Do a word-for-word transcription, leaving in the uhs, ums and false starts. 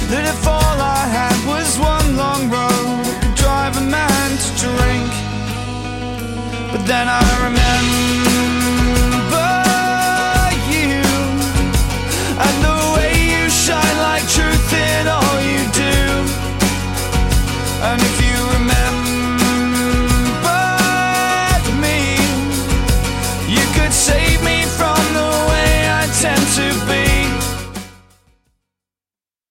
that if all I had was one long road, it could drive a man to drink. But then I remember you and the way you shine like truth in all you do. And if